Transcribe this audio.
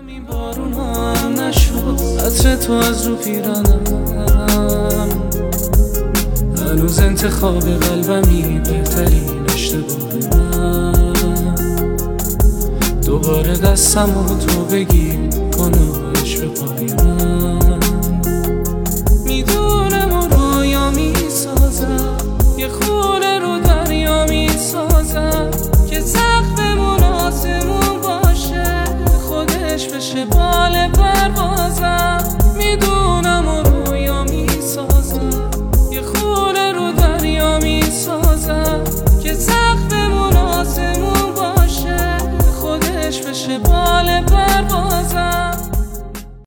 بارون هم نشد عطر تو از رو پیرانم، هنوز انتخاب قلبمی بهترین اشتباه من. دوباره دستم و تو بگیر کنارش به پای من.